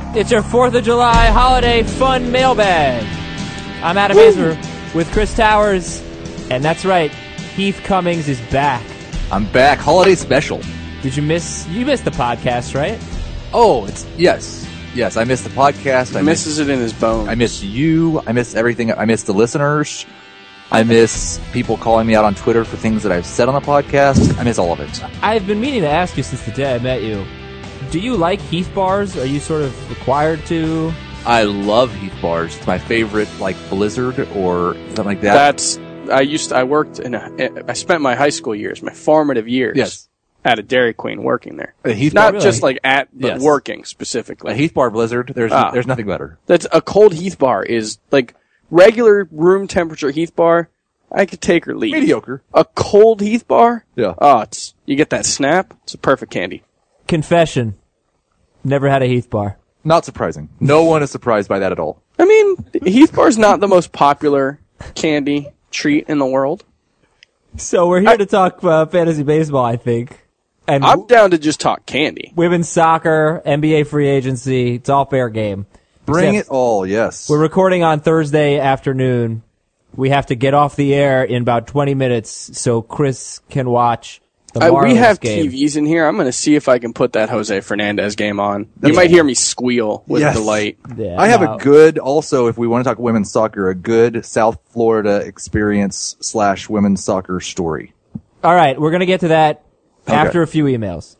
It's your 4th of July holiday fun mailbag. I'm Adam Hazer with Chris Towers, and that's right, Heath Cummings is back. I'm back. Holiday special. Did you missed the podcast, right? Oh, yes. I missed the podcast. He misses it in his bones. I miss you. I miss everything. I miss the listeners. I miss people calling me out on Twitter for things that I've said on the podcast. I miss all of it. I've been meaning to ask you since the day I met you. Do you like Heath bars? Are you sort of required to? I love Heath bars. It's my favorite, like Blizzard or something like that. I spent my high school years, my formative years, yes, at a Dairy Queen working there. Heath Not bar, just really? but yes, working specifically. A Heath bar Blizzard. There's nothing better. That's a cold Heath bar is like regular room temperature Heath bar. I could take or leave. Mediocre. A cold Heath bar. Yeah. Oh, you get that snap. It's a perfect candy. Confession. Never had a Heath bar. Not surprising. No one is surprised by that at all. I mean, Heath bar is not the most popular candy treat in the world. So we're here to talk fantasy baseball, I think. And I'm down to just talk candy. Women's soccer, NBA free agency. It's all fair game. Bring Except it all, yes. We're recording on Thursday afternoon. We have to get off the air in about 20 minutes so Chris can watch the Marlins we have game. TVs in here. I'm going to see if I can put that Jose Fernandez game on. You might hear me squeal with delight. Yeah, I have a good, also, if we want to talk women's soccer, a good South Florida experience / women's soccer story. All right, we're going to get to that after a few emails.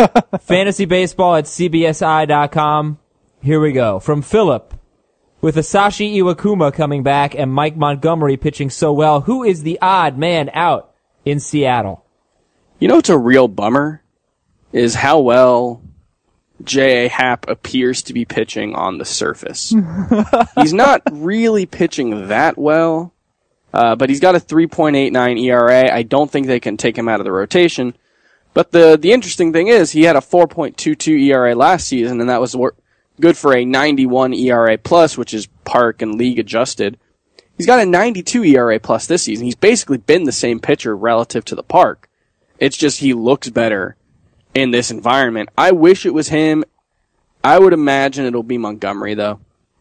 FantasyBaseball@cbsi.com. Here we go. From Philip. With Asashi Iwakuma coming back and Mike Montgomery pitching so well, who is the odd man out in Seattle? You know what's a real bummer? Is how well J.A. Happ appears to be pitching on the surface. He's not really pitching that well, but he's got a 3.89 ERA. I don't think they can take him out of the rotation. But the interesting thing is he had a 4.22 ERA last season, and that was good for a 91 ERA plus, which is park and league adjusted. He's got a 92 ERA plus this season. He's basically been the same pitcher relative to the park. It's just he looks better in this environment. I wish it was him. I would imagine it'll be Montgomery, though.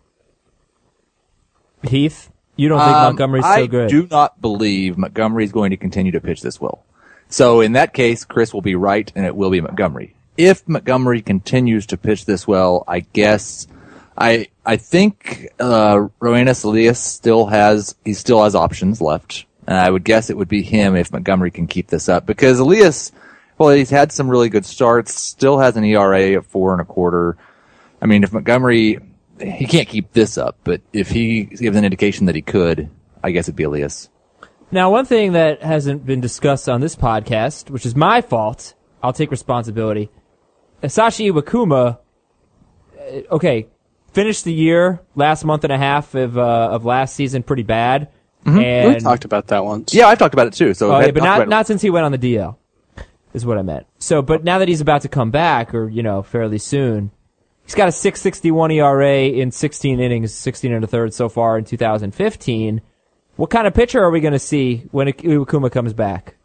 Heath, you don't think Montgomery's so good? I do not believe Montgomery's going to continue to pitch this well. So in that case, Chris will be right, and it will be Montgomery. If Montgomery continues to pitch this well, I guess I think Roenis Elias still has options left. And I would guess it would be him if Montgomery can keep this up. Because Elias, well, he's had some really good starts, still has an ERA of 4.25. I mean, if Montgomery, he can't keep this up, but if he gives an indication that he could, I guess it'd be Elias. Now, one thing that hasn't been discussed on this podcast, which is my fault, I'll take responsibility. Asashi Iwakuma, finished the year, last month and a half of last season pretty bad. Mm-hmm. And We talked about that once. Yeah, I've talked about it too. So, but not since he went on the DL, is what I meant. So, but now that he's about to come back, or fairly soon, he's got a 6.61 ERA in 16 innings, 16 1/3 so far in 2015. What kind of pitcher are we going to see when Iwakuma comes back?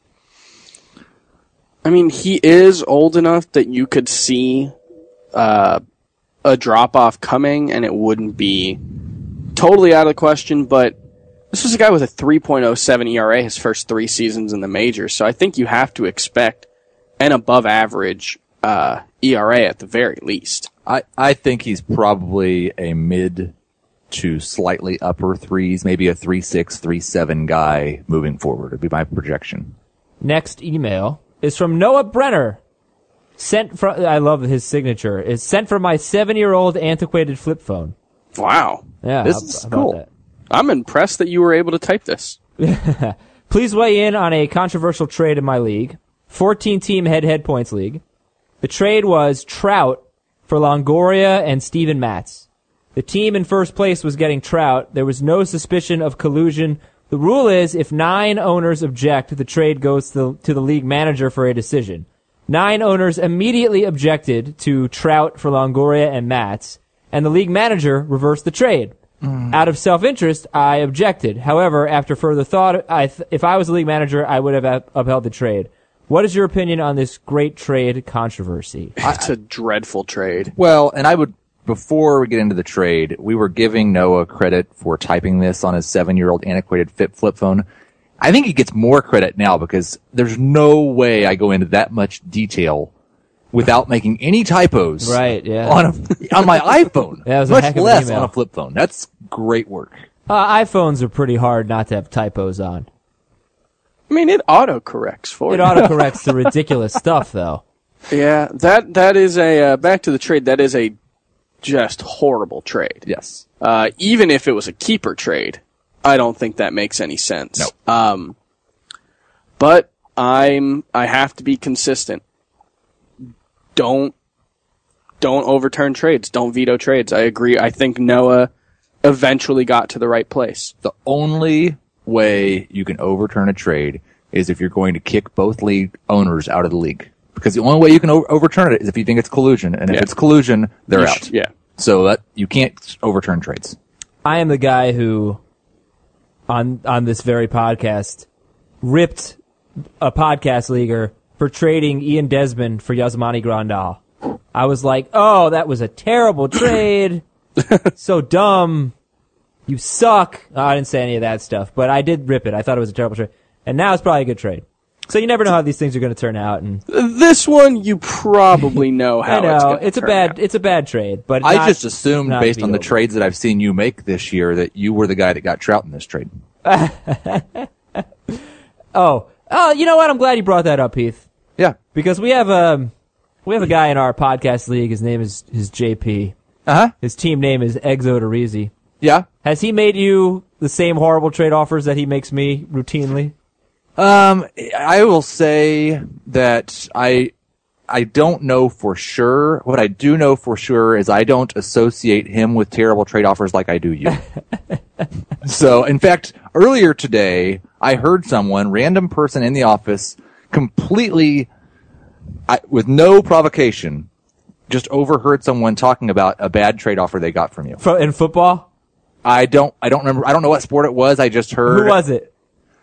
I mean, he is old enough that you could see a drop-off coming, and it wouldn't be totally out of the question, but this was a guy with a 3.07 ERA his first 3 seasons in the majors, so I think you have to expect an above-average ERA at the very least. I think he's probably a mid to slightly upper threes, maybe a 3.6, 3.7 guy moving forward. It'd be my projection. Next email is from Noah Brenner. I love his signature. It's sent from my 7-year-old antiquated flip phone. Wow. Yeah, this is cool. I'm impressed that you were able to type this. Please weigh in on a controversial trade in my league. 14-team head-to-head points league. The trade was Trout for Longoria and Steven Matz. The team in first place was getting Trout. There was no suspicion of collusion. The rule is if 9 owners object, the trade goes to the league manager for a decision. 9 owners immediately objected to Trout for Longoria and Matz, and the league manager reversed the trade. Out of self-interest, I objected. However, after further thought, if I was the league manager, I would have upheld the trade. What is your opinion on this great trade controversy? It's a dreadful trade. Well, and I would before we get into the trade, we were giving Noah credit for typing this on his 7-year-old antiquated flip phone. I think he gets more credit now because there's no way I go into that much detail without making any typos. Right, yeah. On my iPhone. That was a much heck of an less email. on a flip phone. That's great work. iPhones are pretty hard not to have typos on. I mean, it autocorrects for It you. autocorrects the ridiculous stuff, though. Yeah, that is a back to the trade. That is a just horrible trade. Yes. Even if it was a keeper trade, I don't think that makes any sense. No. But I have to be consistent. Don't overturn trades. Don't veto trades. I agree. I think Noah eventually got to the right place. The only way you can overturn a trade is if you're going to kick both league owners out of the league. Because the only way you can overturn it is if you think it's collusion. And if it's collusion, they're out. Yeah. So that you can't overturn trades. I am the guy who, on this very podcast, ripped a podcast leaguer for trading Ian Desmond for Yasmani Grandal. I was like, oh, that was a terrible trade. So dumb. You suck. Oh, I didn't say any of that stuff, but I did rip it. I thought it was a terrible trade. And now it's probably a good trade. So you never know how these things are going to turn out. And This one, you probably know how I know it's going to it's a turn bad out. it's a bad trade, but I not- just assumed, not based on the vetoable. trades that I've seen you make this year, that you were the guy that got Trout in this trade. Oh, you know what? I'm glad you brought that up, Heath, Yeah. because we have a guy in our podcast league. His name is JP. Uh-huh. His team name is Exo Dorizi. Yeah. Has he made you the same horrible trade offers that he makes me routinely? I will say that I don't know for sure. What I do know for sure is I don't associate him with terrible trade offers like I do you. So, in fact, earlier today, I heard someone, random person in the office, completely, with no provocation, just overheard someone talking about a bad trade offer they got from you. In football? I don't remember. I don't know what sport it was. I just heard. Who was it?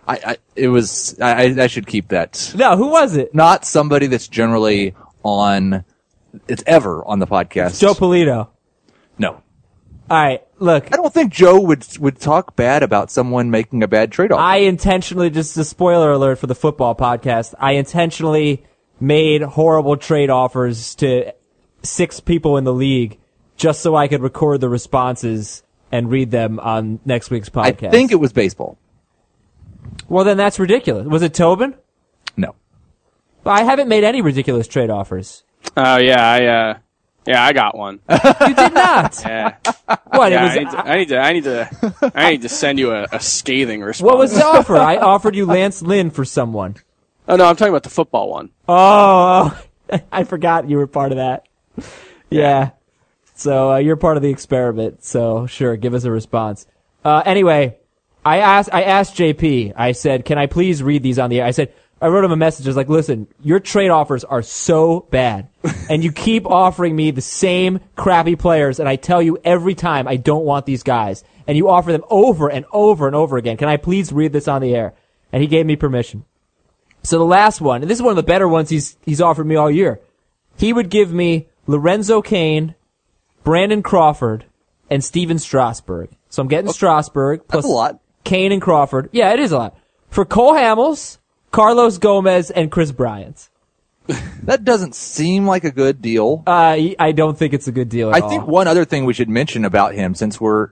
I should keep that. No, who was it? Not somebody that's generally it's ever on the podcast. Joe Polito. No. All right, look. I don't think Joe would talk bad about someone making a bad trade offer. I intentionally, just a spoiler alert for the football podcast, I intentionally made horrible trade offers to 6 people in the league just so I could record the responses and read them on next week's podcast. I think it was baseball. Well, then that's ridiculous. Was it Tobin? No. I haven't made any ridiculous trade offers. Oh yeah, I got one. You did not. Yeah, What? yeah. It was, I need to send you a scathing response. what was the offer? I offered you Lance Lynn for someone. Oh no, I'm talking about the football one. Oh, I forgot you were part of that. Yeah. So you're part of the experiment. So sure, give us a response. Anyway, I asked JP. I said, "Can I please read these on the air?" I wrote him a message. I was like, "Listen, your trade offers are so bad, and you keep offering me the same crappy players, and I tell you every time I don't want these guys, and you offer them over and over and over again. Can I please read this on the air?" And he gave me permission. So the last one, and this is one of the better ones he's offered me all year. He would give me Lorenzo Cain, Brandon Crawford, and Steven Strasburg. So I'm getting Strasburg plus That's a lot. Cain and Crawford. Yeah, it is a lot. For Cole Hamels, Carlos Gomez, and Chris Bryant. That doesn't seem like a good deal. I don't think it's a good deal at all. I think one other thing we should mention about him, since we're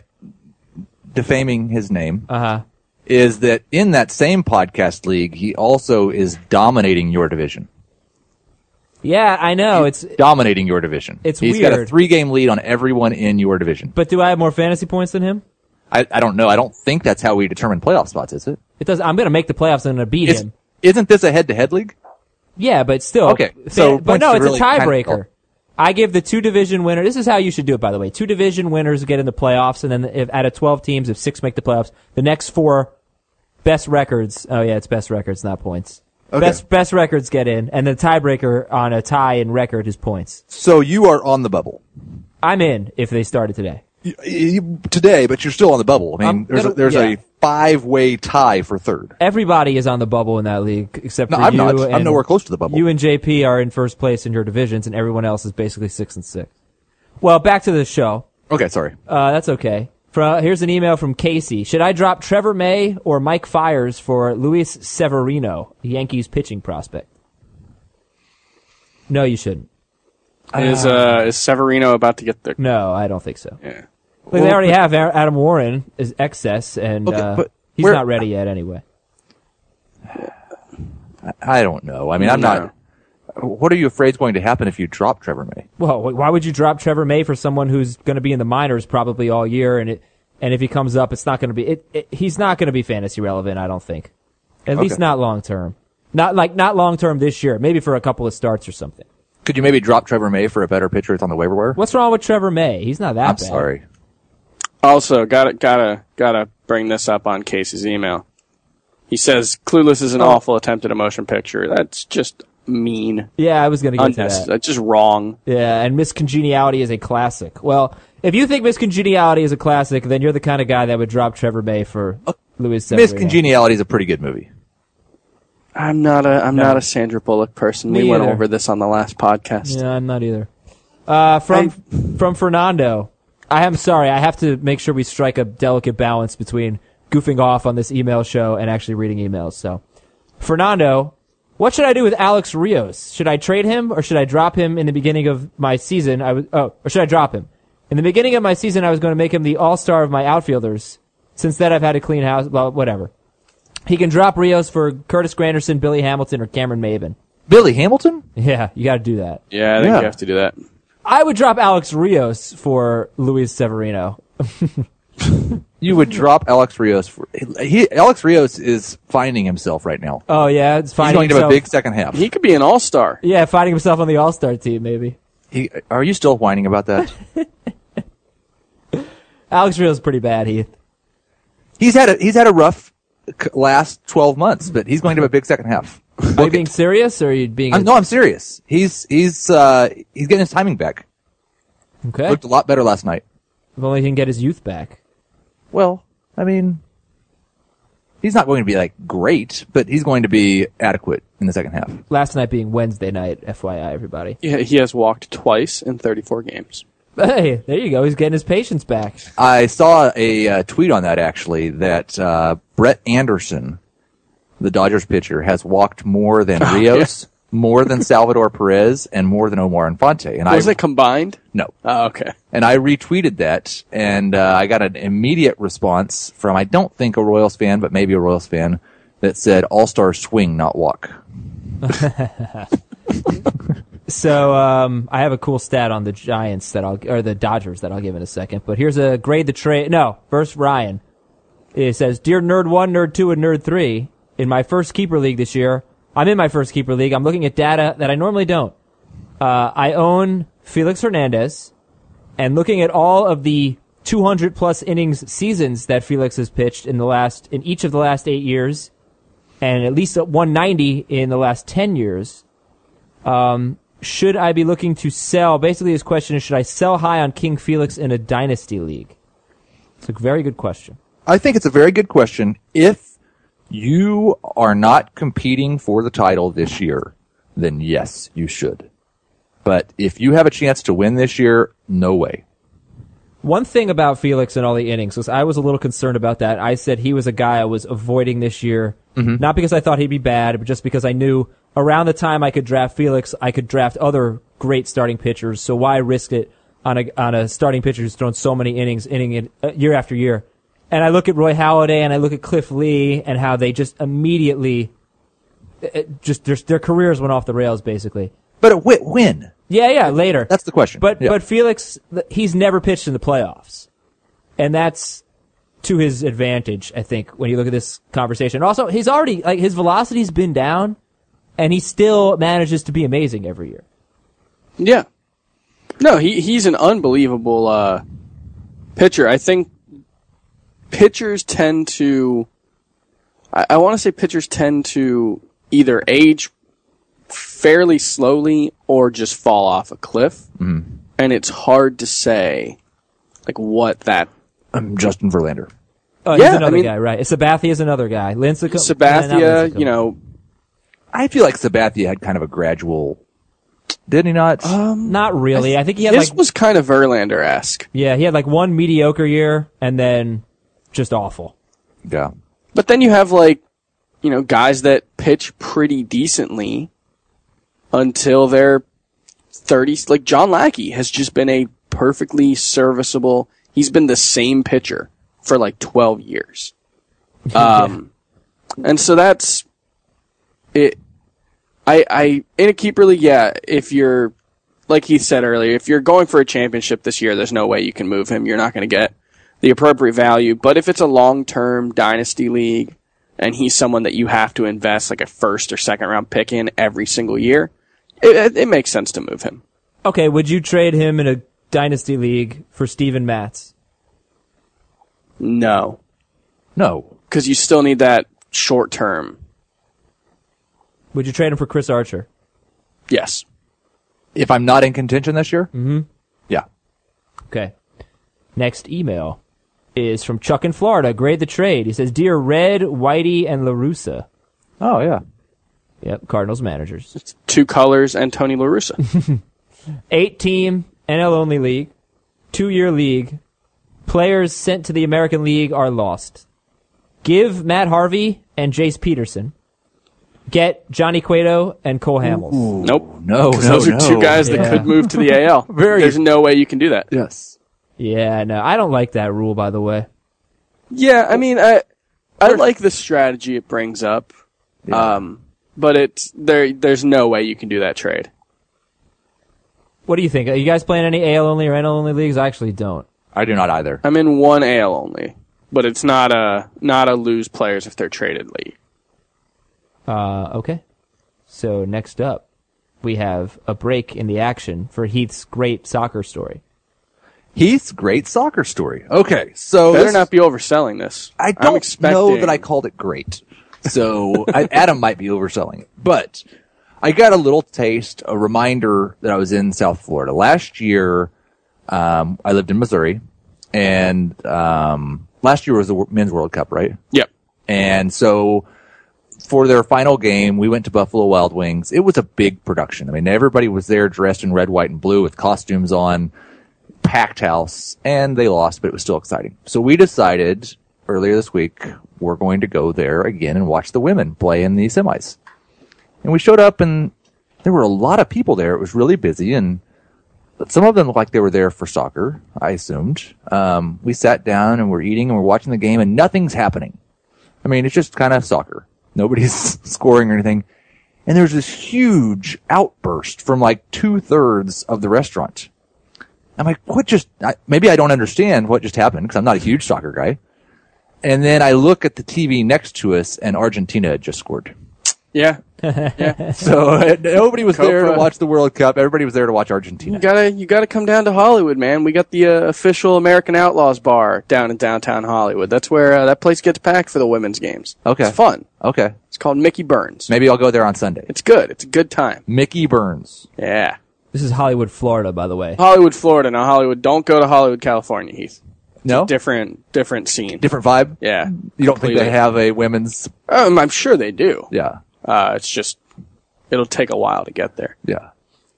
defaming his name, is that in that same podcast league, he also is dominating your division. Yeah, I know. It's Dominating your division. It's He's got a weird. 3-game lead on everyone in your division. But do I have more fantasy points than him? I don't know. I don't think that's how we determine playoff spots, is it? It does. I'm going to make the playoffs and I'm going to beat him. Isn't this a head-to-head league? Yeah, but still. Okay, so but points no, are it's really a kind of- tiebreaker. I give the 2 division winners. This is how you should do it, by the way. 2 division winners get in the playoffs, and then if out of 12 teams, if 6 make the playoffs, the next 4 best records. Oh yeah, it's best records, not points. Okay. Best records get in, and the tiebreaker on a tie in record is points. So you are on the bubble. I'm in if they started today. Today, but you're still on the bubble. I mean, there's yeah. a 5-way tie for third. Everybody is on the bubble in that league except No, for I'm you. not. I'm and nowhere close to the bubble. You and JP are in first place in your divisions, and everyone else is basically 6 and 6. Well, back to the show. Okay, sorry. That's okay. Here's an email from Casey. Should I drop Trevor May or Mike Fiers for Luis Severino, the Yankees pitching prospect? No, you shouldn't. Is Severino about to get the? No, I don't think so. Yeah. Like, they already have Adam Warren as excess, and but he's not ready yet anyway. I don't know. I mean, I'm not. What are you afraid is going to happen if you drop Trevor May? Well, why would you drop Trevor May for someone who's going to be in the minors probably all year, and if he comes up, it's not going to be he's not going to be fantasy relevant, I don't think. At least not long term. Not long term this year. Maybe for a couple of starts or something. Could you maybe drop Trevor May for a better pitcher that's on the waiver wire? What's wrong with Trevor May? He's not that I'm bad. sorry. Also, gotta bring this up on Casey's email. He says Clueless is an awful attempt at a motion picture. That's just mean. Yeah, I was going to get to that. That's just wrong. Yeah, and Miss Congeniality is a classic. Well, if you think Miss Congeniality is a classic, then you're the kind of guy that would drop Trevor May for Luis Severino. Miss Congeniality is a pretty good movie. I'm not a Sandra Bullock person. Me We went either. over this on the last podcast. Yeah, I'm not either. From Fernando. I'm sorry, I have to make sure we strike a delicate balance between goofing off on this email show and actually reading emails. So, Fernando, what should I do with Alex Rios? Should I trade him or should I drop him in the beginning of my season? Or should I drop him? In the beginning of my season, I was going to make him the all-star of my outfielders. Since then, I've had to clean house. Well, whatever. He can drop Rios for Curtis Granderson, Billy Hamilton, or Cameron Maben. Billy Hamilton? Yeah, you got to do that. Yeah, I think you have to do that. I would drop Alex Rios for Luis Severino. You would drop Alex Rios for Alex Rios is finding himself right now. Oh yeah, it's He's finding going to have himself. a big second half. He could be an all-star. Yeah, finding himself on the All-Star team, maybe. Are you still whining about that? Alex Rios is pretty bad, Heath. He's had a rough last 12 months, but he's going to have a big second half. Are you being serious, or are you being... No, I'm serious. He's getting his timing back. Okay. Looked a lot better last night. If only he can get his youth back. Well, I mean, he's not going to be like great, but he's going to be adequate in the second half. Last night being Wednesday night, FYI, everybody. Yeah, he has walked twice in 34 games. Hey, there you go. He's getting his patience back. I saw a tweet on that actually that Brett Anderson, the Dodgers pitcher, has walked more than Rios, more than Salvador Perez, and more than Omar Infante. And Was it combined? No. Oh, okay. And I retweeted that, and I got an immediate response from, I don't think a Royals fan, but maybe a Royals fan, that said, all-star swing, not walk. So, I have a cool stat on the Giants or the Dodgers that I'll give in a second. But here's a grade the trade. No, first Ryan. It says, Dear Nerd 1, Nerd 2, and Nerd 3, in my first keeper league this year, I'm in my first keeper league. I'm looking at data that I normally don't. I own Felix Hernandez, and looking at all of the 200 plus innings seasons that Felix has pitched in each of the last 8 years, and at least 190 in the last 10 years, should I be looking to sell? Basically, his question is, should I sell high on King Felix in a dynasty league? It's a very good question. I think it's a very good question. If you are not competing for the title this year, then yes, you should. But if you have a chance to win this year, no way. One thing about Felix and all the innings was I was a little concerned about that. I said he was a guy I was avoiding this year, not because I thought he'd be bad, but just because I knew around the time I could draft Felix, I could draft other great starting pitchers. So why risk it on a starting pitcher who's thrown so many innings, year after year? And I look at Roy Halladay and I look at Cliff Lee and how they just immediately, their careers went off the rails basically. But when? Yeah, later. That's the question. But Felix, he's never pitched in the playoffs. And that's to his advantage, I think, when you look at this conversation. Also, he's already, his velocity's been down, and he still manages to be amazing every year. Yeah. No, he's an unbelievable pitcher. I think pitchers tend to, I want to say pitchers tend to either age fairly slowly or just fall off a cliff. Mm-hmm. And it's hard to say, what that... Justin Verlander. Oh, he's another guy, right. Sabathia is another guy. Sabathia, I feel like Sabathia had kind of a gradual Did he not? Not really. I think he had This was kind of Verlander-esque. he had like one mediocre year and then just awful. Yeah. But then you have guys that pitch pretty decently until they're 30s. Like John Lackey has just been a perfectly serviceable. He's been the same pitcher for like 12 years. And so that's it. In a keeper league, if you're, like Heath said earlier, if you're going for a championship this year, there's no way you can move him. You're not going to get the appropriate value. But if it's a long-term dynasty league and he's someone that you have to invest like a first or second round pick in every single year, it makes sense to move him. Okay, would you trade him in a dynasty league for Steven Matz? No. No. Because you still need that short term. Would you trade him for Chris Archer? Yes. If I'm not in contention this year? Mm-hmm. Yeah. Okay. Next email is from Chuck in Florida. Grade the trade. He says, Dear Red, Whitey, and La Russa. Oh, yeah. Yep, Cardinals managers. It's Two Colors and Tony La Russa. 8-team NL-only league. 2-year league. Players sent to the American League are lost. Give Matt Harvey and Jace Peterson. Get Johnny Cueto and Cole Hamels. Ooh, Nope. No, Those are two guys that could move to the AL. There's no way you can do that. Yes. Yeah, no, I don't like that rule, by the way. Yeah, I mean, I like the strategy it brings up. Yeah. But there's no way you can do that trade. What do you think? Are you guys playing any AL-only or NL-only leagues? I actually don't. I do not either. I'm in one AL only, but it's not a lose players if they're traded league. Okay. So next up, we have a break in the action for Heath's great soccer story. Heath's great soccer story. Okay, so Better not be overselling this. I don't know that I called it great. So Adam might be overselling it. But I got a little taste, a reminder that I was in South Florida. Last year, I lived in Missouri, and last year was the Men's World Cup, right? Yep. And so for their final game, we went to Buffalo Wild Wings. It was a big production. I mean, everybody was there dressed in red, white, and blue with costumes on, packed house, and they lost, but it was still exciting. So we decided earlier this week we're going to go there again and watch the women play in the semis. And we showed up, and there were a lot of people there. It was really busy, and some of them looked like they were there for soccer, I assumed. We sat down, and we're eating, and we're watching the game, and nothing's happening. I mean, it's just kind of soccer. Nobody's scoring or anything. And there's this huge outburst from like 2/3 of the restaurant. I'm like, maybe I don't understand what just happened because I'm not a huge soccer guy. And then I look at the TV next to us and Argentina had just scored. Yeah. Yeah. So nobody was there to watch the World Cup. Everybody was there to watch Argentina. You gotta come down to Hollywood, man. We got the official American Outlaws bar down in downtown Hollywood. That's where that place gets packed for the women's games. Okay. It's fun. Okay. It's called Mickey Burns. Maybe I'll go there on Sunday. It's good. It's a good time. Mickey Burns. Yeah. This is Hollywood, Florida, by the way. Hollywood, Florida. Now Hollywood. Don't go to Hollywood, California, Heath. No? Different scene. Different vibe? Yeah. You don't think they have a women's... I'm sure they do. Yeah. It's just, it'll take a while to get there. Yeah.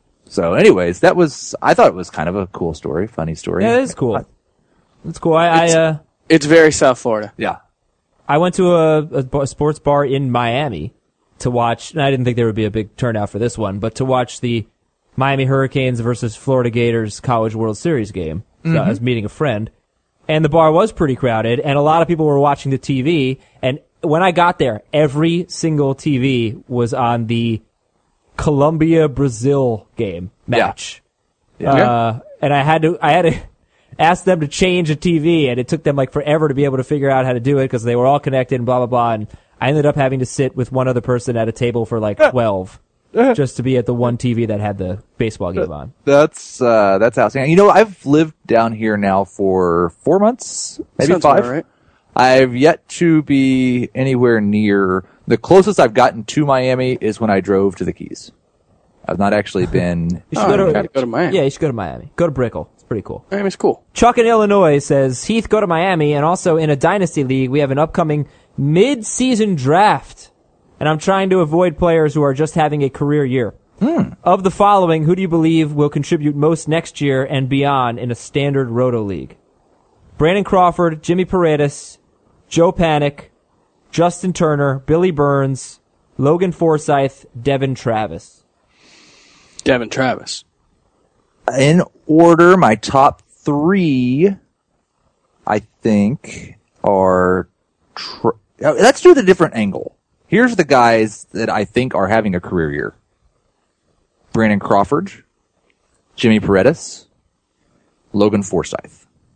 So anyways, I thought it was kind of a cool story, funny story. Yeah, it is cool. It's cool. It's very South Florida. Yeah. I went to a sports bar in Miami to watch, and I didn't think there would be a big turnout for this one, but to watch the Miami Hurricanes versus Florida Gators College World Series game. So I was meeting a friend, and the bar was pretty crowded, and a lot of people were watching the TV, and when I got there, every single TV was on the Colombia-Brazil game match. Yeah. And I had to ask them to change a TV, and it took them like forever to be able to figure out how to do it because they were all connected and blah, blah, blah. And I ended up having to sit with one other person at a table for like 12 just to be at the one TV that had the baseball game on. That's outstanding. You know, I've lived down here now for 4 months, maybe Sounds 5. about right. I've yet to be anywhere near. The closest I've gotten to Miami is when I drove to the Keys. I've not actually been. You should gotta go to Miami. Yeah, you should go to Miami. Go to Brickell. It's pretty cool. Miami's cool. Chuck in Illinois says, Heath, go to Miami, and also in a dynasty league, we have an upcoming mid-season draft, and I'm trying to avoid players who are just having a career year. Of the following, who do you believe will contribute most next year and beyond in a standard Roto League? Brandon Crawford, Jimmy Paredes, Joe Panic, Justin Turner, Billy Burns, Logan Forsythe, Devin Travis. Devin Travis. In order, my top three, I think, are... let's do the different angle. Here's the guys that I think are having a career year. Brandon Crawford, Jimmy Paredes, Logan Forsythe.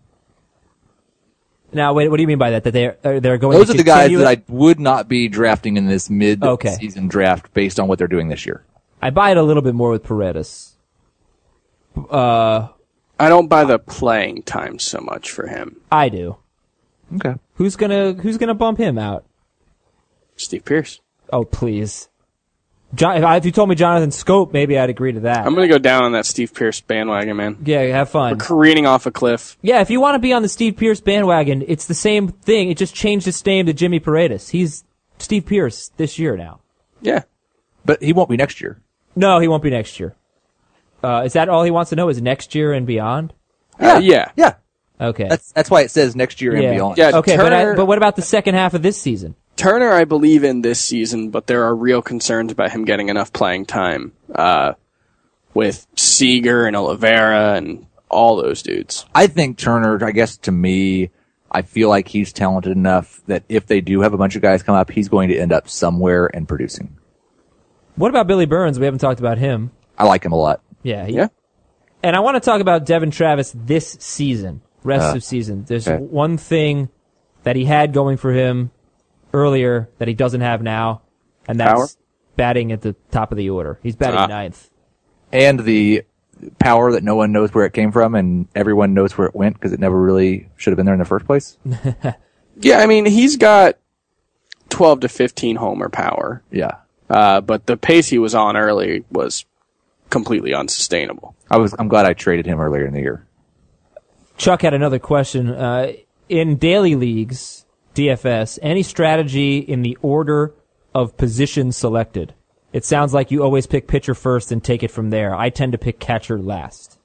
Now, wait, what do you mean by that? That they're going Those to are the guys continue that I would not be drafting in this Okay. mid-season draft based on what they're doing this year. I buy it a little bit more with Paredes. I don't buy the playing time so much for him. I do. Okay. Who's gonna bump him out? Steve Pierce. Oh, please. If you told me Jonathan Scope, maybe I'd agree to that. I'm going to go down on that Steve Pierce bandwagon, man. Yeah, have fun. We're careening off a cliff. Yeah, if you want to be on the Steve Pierce bandwagon, it's the same thing. It just changed its name to Jimmy Paredes. He's Steve Pierce this year now. Yeah. But he won't be next year. No, he won't be next year. Is that all he wants to know? Is next year and beyond? Yeah. Yeah. Okay. That's why it says next year and beyond. Yeah. Okay, Turner- but what about the second half of this season? Turner, I believe in this season, but there are real concerns about him getting enough playing time with Seager and Oliveira and all those dudes. I think Turner, I guess to me, I feel like he's talented enough that if they do have a bunch of guys come up, he's going to end up somewhere and producing. What about Billy Burns? We haven't talked about him. I like him a lot. Yeah. Yeah. And I want to talk about Devin Travis this season, rest of season. There's okay. one thing that he had going for him earlier that he doesn't have now, and that's Power? batting at the top of the order. He's batting ninth. And the power that no one knows where it came from and everyone knows where it went because it never really should have been there in the first place. Yeah, I mean, he's got 12 to 15 homer power. Yeah. But the pace he was on early was completely unsustainable. I'm glad I traded him earlier in the year. Chuck had another question. In daily leagues, DFS, any strategy in the order of positions selected? It sounds like you always pick pitcher first and take it from there. I tend to pick catcher last.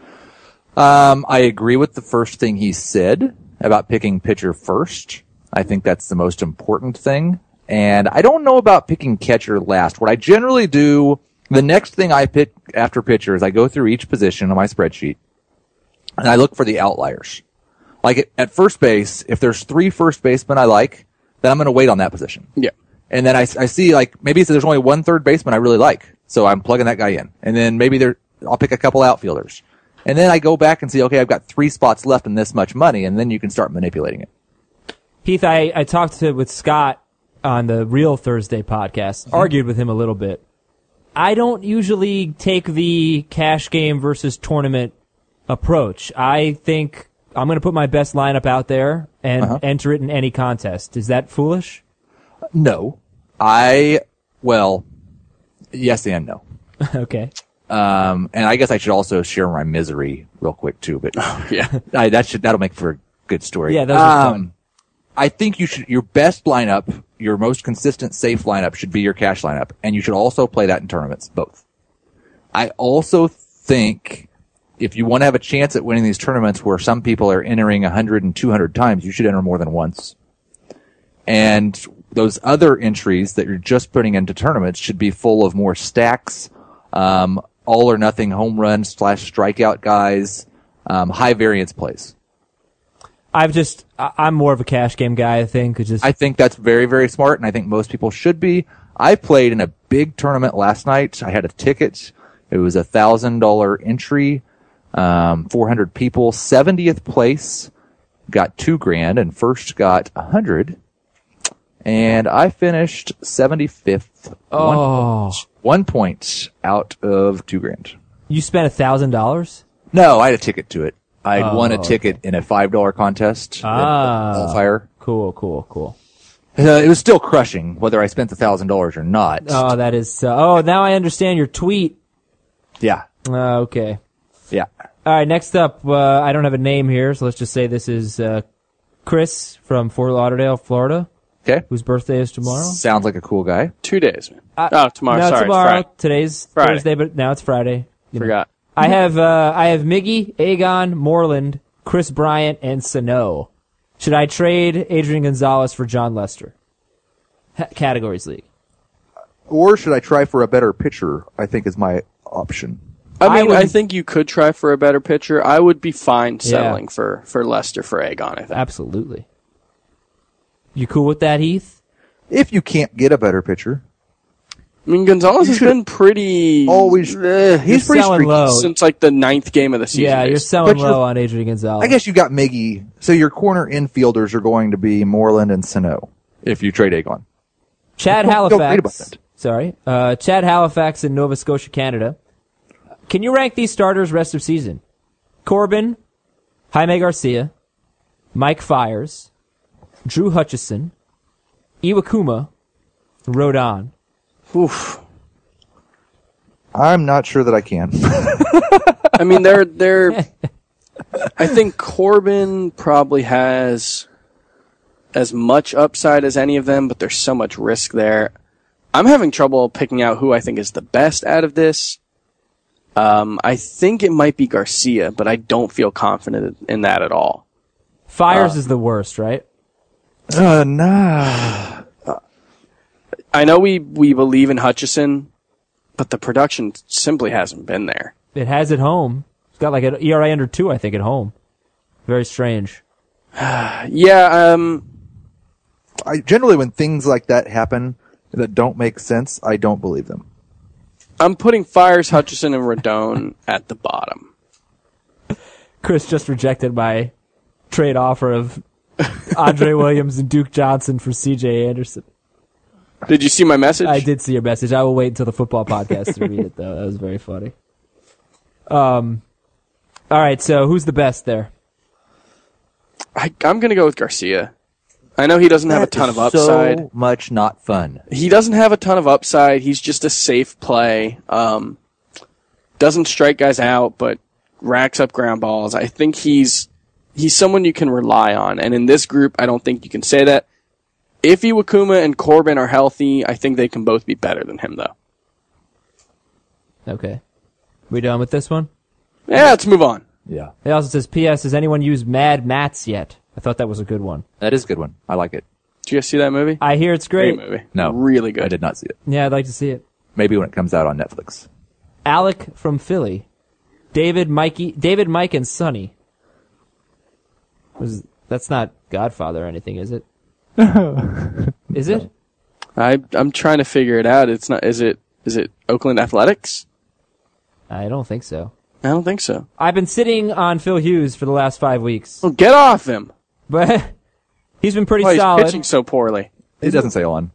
I agree with the first thing he said about picking pitcher first. I think that's the most important thing. And I don't know about picking catcher last. What I generally do, the next thing I pick after pitcher is I go through each position on my spreadsheet and I look for the outliers. Like at first base, if there's 3 first basemen I like, then I'm going to wait on that position. Yeah. And then I see like maybe there's only 1 third baseman I really like, so I'm plugging that guy in. And then maybe I'll pick a couple outfielders. And then I go back and see, okay, I've got 3 spots left and this much money, and then you can start manipulating it. Heath, I talked with Scott on the Real Thursday podcast, argued with him a little bit. I don't usually take the cash game versus tournament approach. I think I'm going to put my best lineup out there and enter it in any contest. Is that foolish? No. Yes and no. Okay. And I guess I should also share my misery real quick too, but Yeah. that'll make for a good story. Yeah, those are fun. I think your best lineup, your most consistent safe lineup should be your cash lineup, and you should also play that in tournaments, both. I also think if you want to have a chance at winning these tournaments where some people are entering 100 and 200 times, you should enter more than once. And those other entries that you're just putting into tournaments should be full of more stacks, all or nothing home run / strikeout guys, high variance plays. I'm more of a cash game guy, I think. I think that's very, very smart, and I think most people should be. I played in a big tournament last night. I had a ticket. It was a $1,000 entry, 400 people. 70th place got $2,000, and first got 100. And I finished 75th. Oh. 1 point out of $2,000. You spent $1,000? No, I had a ticket to it. I'd won a ticket in a $5 contest. Qualifier. Cool. It was still crushing, whether I spent the $1,000 or not. Oh, that is. Now I understand your tweet. Yeah. Okay. Yeah. All right. Next up, I don't have a name here, so let's just say this is Chris from Fort Lauderdale, Florida. Okay. whose birthday is tomorrow. Sounds like a cool guy. 2 days, man. Tomorrow. No, Sorry, tomorrow. it's Friday. Today's Friday. Thursday, but now it's Friday. You know. Forgot. I have Miggy, Aegon, Moreland, Chris Bryant, and Sano. Should I trade Adrian Gonzalez for John Lester? Categories League. Or should I try for a better pitcher? I think is my option. I think you could try for a better pitcher. I would be fine settling for Lester for Aegon, I think. Absolutely. You cool with that, Heath? If you can't get a better pitcher, I mean, Gonzalez has been pretty... always. He's pretty selling streaky. low. Since like the 9th game of the season. Yeah, you're basically. selling But you're- low on Adrian Gonzalez. I guess you got Miggy. So your corner infielders are going to be Moreland and Sano. If you trade Aegon. Chad Don't feel great about Halifax. that. Sorry. Chad Halifax in Nova Scotia, Canada. Can you rank these starters rest of season? Corbin, Jaime Garcia, Mike Fiers, Drew Hutchison, Iwakuma, Rodon. Oof. I'm not sure that I can. I mean, they're. I think Corbin probably has as much upside as any of them, but there's so much risk there. I'm having trouble picking out who I think is the best out of this. I think it might be Garcia, but I don't feel confident in that at all. Fiers is the worst, right? Nah. I know we believe in Hutchison, but the production simply hasn't been there. It has at home. It's got like an ERA under 2, I think, at home. Very strange. Yeah, I generally, when things like that happen that don't make sense, I don't believe them. I'm putting Fiers, Hutchison, and Rodon at the bottom. Chris just rejected my trade offer of Andre Williams and Duke Johnson for C.J. Anderson. Did you see my message? I did see your message. I will wait until the football podcast to read it, though. That was very funny. All right, so who's the best there? I'm going to go with Garcia. I know he doesn't have a ton of upside. So much not fun. He doesn't have a ton of upside. He's just a safe play. Doesn't strike guys out, but racks up ground balls. I think he's someone you can rely on. And in this group, I don't think you can say that. If Iwakuma and Corbin are healthy, I think they can both be better than him, though. Okay. We done with this one? Yeah, let's move on. Yeah. It also says, P.S. Has anyone used Mad Mats yet? I thought that was a good one. That is a good one. I like it. Did you guys see that movie? I hear it's great. movie. No. Really good. I did not see it. Yeah, I'd like to see it. Maybe when it comes out on Netflix. Alec from Philly. David, Mike, and Sonny. That's not Godfather or anything, is it? Is it? I'm trying to figure it out. It's not. Is it Oakland Athletics? I don't think so. I don't think so. I've been sitting on Phil Hughes for the last 5 weeks, Well, get off him. but he's been pretty Why he's solid. pitching so poorly. It doesn't say on.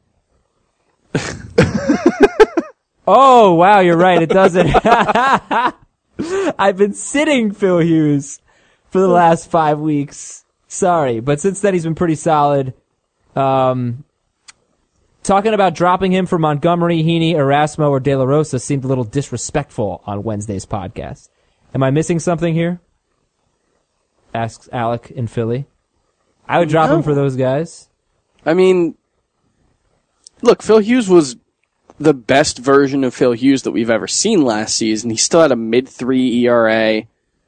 Oh, wow, you're right. It doesn't. I've been sitting Phil Hughes for the last 5 weeks. Sorry, but since then he's been pretty solid. Talking about dropping him for Montgomery, Heaney, Erasmo, or De La Rosa seemed a little disrespectful on Wednesday's podcast. Am I missing something here? Asks Alec in Philly. I would drop him for those guys. I mean, look, Phil Hughes was the best version of Phil Hughes that we've ever seen last season. He still had a mid-3 ERA.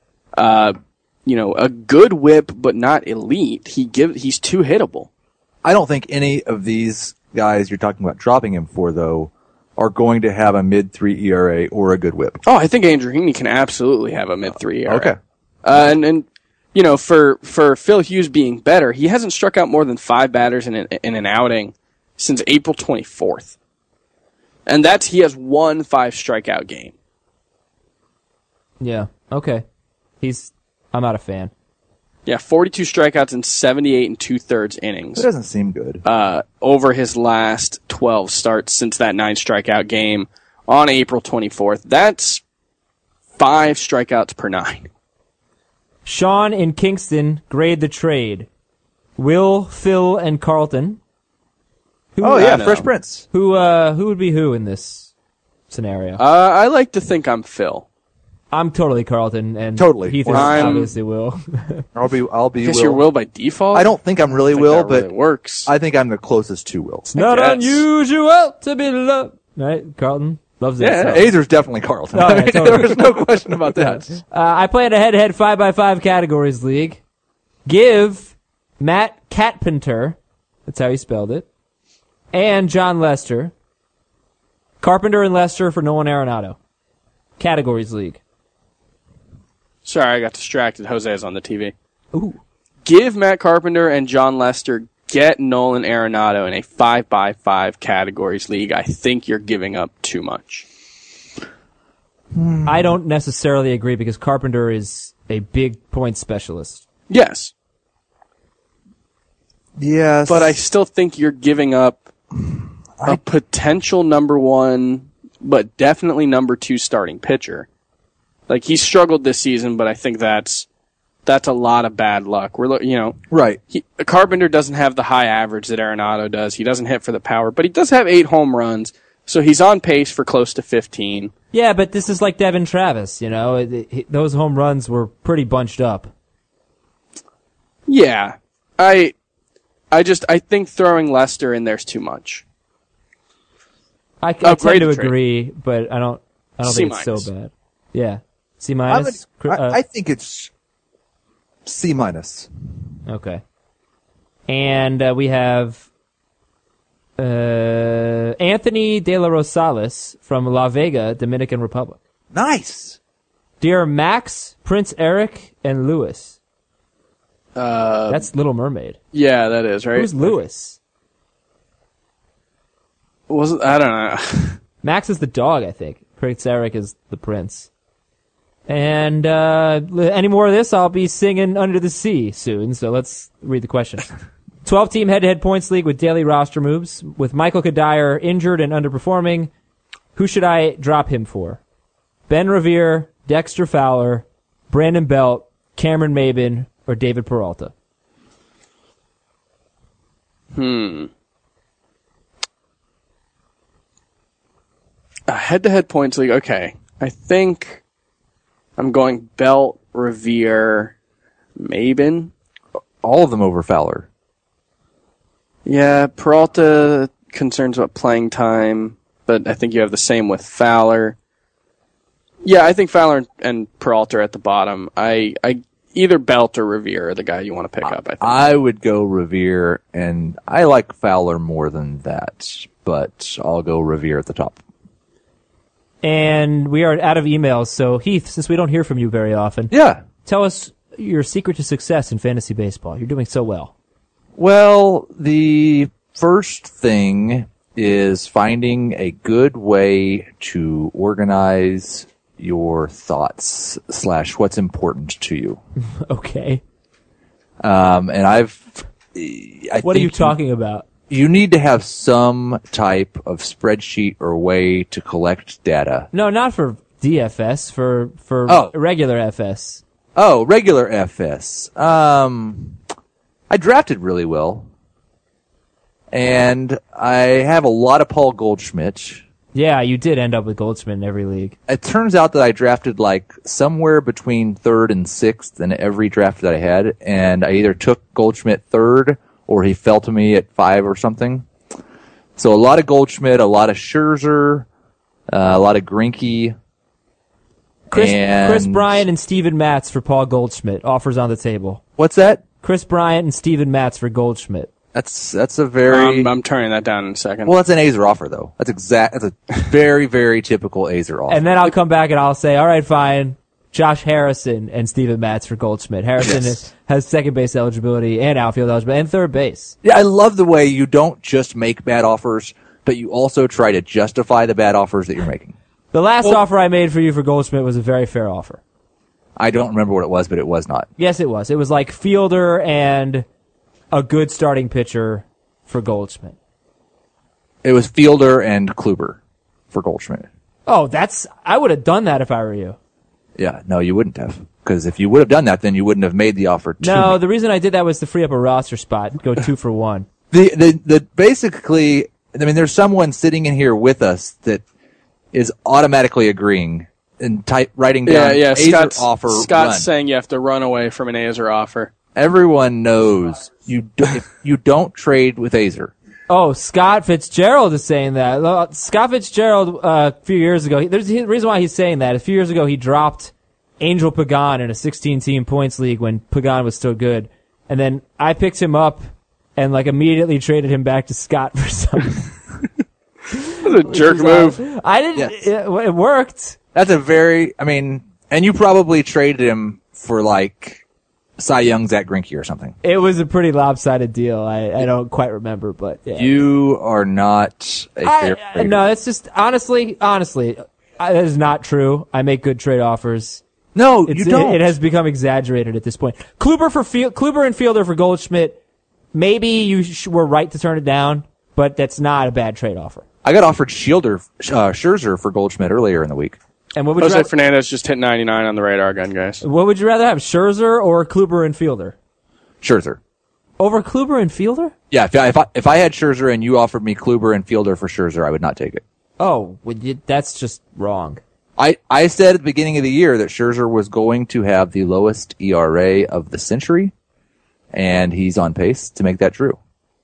A good whip, but not elite. He's too hittable. I don't think any of these guys you're talking about dropping him for, though, are going to have a mid-3 ERA or a good whip. Oh, I think Andrew Heaney can absolutely have a mid-3 ERA. Okay. And for Phil Hughes being better, he hasn't struck out more than 5 batters in an outing since April 24th. And he has 1 5-strikeout game. Yeah, okay. I'm not a fan. Yeah, 42 strikeouts in 78 2/3 innings. It doesn't seem good. Over his last 12 starts since that 9 strikeout game on April 24th. That's 5 strikeouts per 9. Sean in Kingston, grade the trade. Will, Phil, and Carlton. Oh, yeah, know. Fresh Prince. Who would be who in this scenario? I like to think I'm Phil. I'm totally Carlton, and Totally. Heath is I'm- obviously Will. I'll be Guess Will. you're Will by default. I don't think I'm really think Will, that but really works. I think I'm the closest to Will. Not guess. unusual to be loved. Right? Carlton loves that Yeah, song. Azer's definitely Carlton. Oh, yeah, totally. There's no question about that. I play in a head-to-head 5x5 categories league. Give Matt Carpenter, that's how he spelled it, and John Lester, Carpenter and Lester for Nolan Arenado. Categories league. Sorry, I got distracted. Jose's on the TV. Ooh. Give Matt Carpenter and John Lester, get Nolan Arenado in a 5x5 categories league. I think you're giving up too much. I don't necessarily agree because Carpenter is a big point specialist. Yes, Yes. but I still think you're giving up a potential number one, but definitely number two starting pitcher. Like, he struggled this season, but I think that's a lot of bad luck. Right. Carpenter doesn't have the high average that Arenado does. He doesn't hit for the power, but he does have 8 home runs, so he's on pace for close to 15. Yeah, but this is like Devin Travis, you know? Those home runs were pretty bunched up. Yeah. I think throwing Lester in there's too much. I tend great to trade. agree, but I don't think it's so C-. bad. Yeah. C I minus? think it's C minus. Okay. And we have Anthony De La Rosales from La Vega, Dominican Republic. Nice. Dear Max, Prince Eric, and Lewis. That's Little Mermaid. Yeah, that is, right? Who's Lewis? I don't know. Max is the dog, I think. Prince Eric is the prince. And any more of this, I'll be singing Under the Sea soon, so let's read the question. 12-team head-to-head points league with daily roster moves. With Michael Kadire injured and underperforming, who should I drop him for? Ben Revere, Dexter Fowler, Brandon Belt, Cameron Maben, or David Peralta? A head-to-head points league. Okay. I think I'm going Belt, Revere, Maben. All of them over Fowler. Yeah, Peralta concerns about playing time, but I think you have the same with Fowler. Yeah, I think Fowler and Peralta are at the bottom. I either Belt or Revere are the guy you want to pick up, I think. I would go Revere, and I like Fowler more than that, but I'll go Revere at the top. And we are out of emails, so Heath, since we don't hear from you very often, Yeah. tell us your secret to success in fantasy baseball. You're doing so well. Well, the first thing is finding a good way to organize your thoughts / what's important to you. Okay. And What are you talking about? You need to have some type of spreadsheet or way to collect data. No, not for DFS, for Oh. regular FS. Oh, regular FS. I drafted really well. And I have a lot of Paul Goldschmidt. Yeah, you did end up with Goldschmidt in every league. It turns out that I drafted like somewhere between 3rd and 6th in every draft that I had, and I either took Goldschmidt 3rd or he fell to me at 5 or something. So a lot of Goldschmidt, a lot of Scherzer, a lot of Greinke. Chris Bryant and Steven Matz for Paul Goldschmidt. Offers on the table. What's that? Chris Bryant and Steven Matz for Goldschmidt. That's a very I'm turning that down in a second. well. That's an Azer offer though. That's a very very typical Azer offer. And then I'll come back and I'll say, all right, fine. Josh Harrison and Steven Matz for Goldschmidt. Harrison has second base eligibility and outfield eligibility and third base. Yeah, I love the way you don't just make bad offers, but you also try to justify the bad offers that you're making. The last offer I made for you for Goldschmidt was a very fair offer. I don't remember what it was, but it was not. Yes, it was. It was like Fielder and a good starting pitcher for Goldschmidt. It was Fielder and Kluber for Goldschmidt. Oh, I would have done that if I were you. Yeah, no, you wouldn't have. Because if you would have done that, then you wouldn't have made the offer to No, me. the reason I did that was to free up a roster spot, go 2 for 1. Basically, I mean, there's someone sitting in here with us that is automatically agreeing and writing down Azer offer Scott's run. saying you have to run away from an Azer offer. Everyone knows if you don't trade with Azer. Oh, Scott Fitzgerald is saying that. Scott Fitzgerald, a few years ago, there's the reason why he's saying that. A few years ago, he dropped Angel Pagan in a 16-team points league when Pagan was still good. And then I picked him up and immediately traded him back to Scott for something. That's a jerk move. I didn't, it worked. That's and you probably traded him for Cy Young, Zach Greinke or something. It was a pretty lopsided deal. I don't quite remember, but yeah. You are not a fair trader. No, it's just, honestly, that is not true. I make good trade offers. No, you don't. It has become exaggerated at this point. Kluber and Fielder for Goldschmidt. Maybe you were right to turn it down, but that's not a bad trade offer. I got offered Scherzer for Goldschmidt earlier in the week. And what would you Jose Fernandez just hit 99 on the radar gun, guys. What would you rather have, Scherzer or Kluber and Fielder? Scherzer. Over Kluber and Fielder? Yeah, if I had Scherzer and you offered me Kluber and Fielder for Scherzer, I would not take it. Oh, that's just wrong. I said at the beginning of the year that Scherzer was going to have the lowest ERA of the century, and he's on pace to make that true.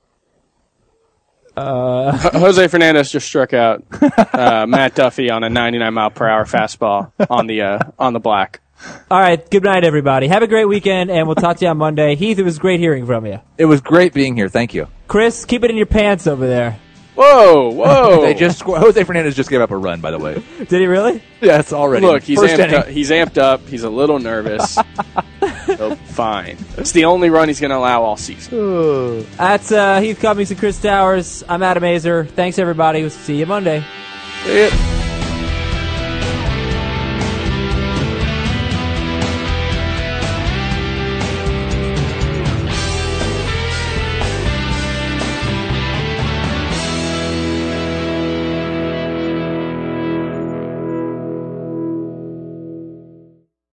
Jose Fernandez just struck out Matt Duffy on a 99-mile-per-hour fastball on the black. All right, good night, everybody. Have a great weekend, and we'll talk to you on Monday. Heath, it was great hearing from you. It was great being here. Thank you. Chris, keep it in your pants over there. Whoa! Jose Fernandez just gave up a run, by the way. Did he really? Yes, already. Look, he's amped up. He's a little nervous. So, fine. It's the only run he's going to allow all season. That's Heath Cummings and Chris Towers. I'm Adam Azer. Thanks, everybody. We'll see you Monday. See ya.